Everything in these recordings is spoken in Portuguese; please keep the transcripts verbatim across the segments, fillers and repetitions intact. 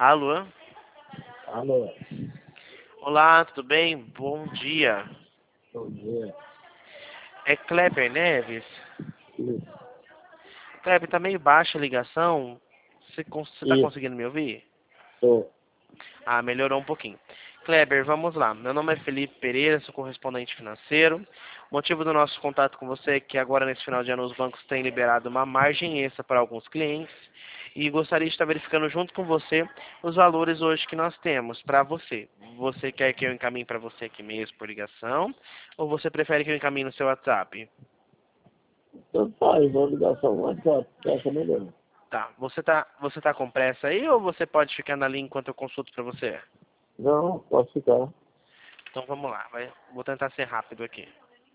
Alô? Alô, Olá, tudo bem? Bom dia. bom dia. É Kleber Neves? Isso, Kleber, tá meio baixa a ligação. Você, cons- você tá isso, conseguindo me ouvir? tô. Ah, melhorou um pouquinho. Kleber, vamos lá. Meu nome é Felipe Pereira, sou correspondente financeiro. O motivo do nosso contato com você é que agora, nesse final de ano, os bancos têm liberado uma margem extra para alguns clientes e gostaria de estar verificando junto com você os valores hoje que nós temos para você. Você quer que eu encaminhe para você aqui mesmo por ligação ou você prefere que eu encaminhe no seu WhatsApp? Tanto faz, uma ligação no WhatsApp, que acha melhor. Tá. Você tá, você tá com pressa aí ou você pode ficar na linha enquanto eu consulto para você? Não, posso ficar. Então vamos lá, vai. Vou tentar ser rápido aqui.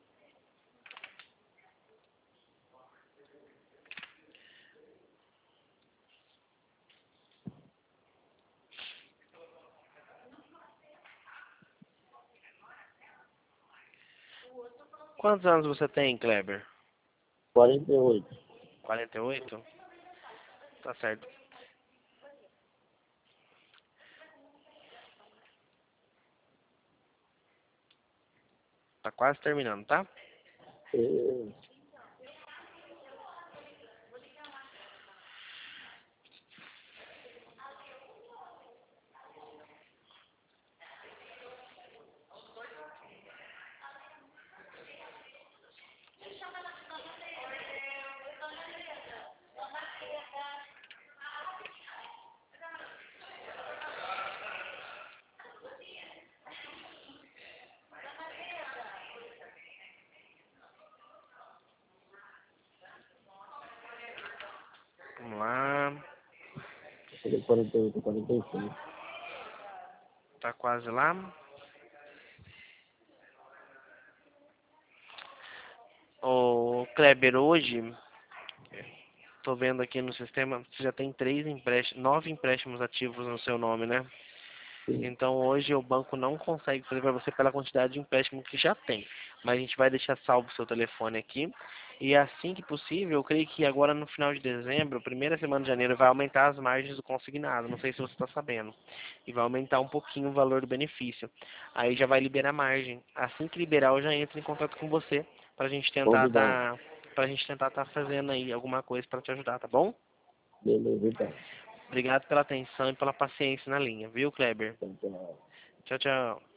Quantos anos você tem, Kleber? quarenta e oito. quarenta e oito? Tá certo. Tá quase terminando, tá? É, Vamos lá. falei quarenta e oito, quarenta e seis. Tá quase lá. Ô, Kleber, hoje, tô vendo aqui no sistema, você já tem três empréstimos, nove empréstimos ativos no seu nome, né? Sim. Então hoje o banco não consegue fazer para você pela quantidade de empréstimo que já tem. Mas a gente vai deixar salvo o seu telefone aqui. E assim que possível, eu creio que agora no final de dezembro, primeira semana de janeiro, vai aumentar as margens do consignado. Não sei se você está sabendo. E vai aumentar um pouquinho o valor do benefício. Aí já vai liberar margem. Assim que liberar, eu já entro em contato com você para a gente tentar Combinado. tá, pra gente tentar tá fazendo aí alguma coisa para te ajudar, tá bom? Beleza, então. Obrigado pela atenção e pela paciência na linha, viu, Kleber? Então, tchau. Tchau, tchau.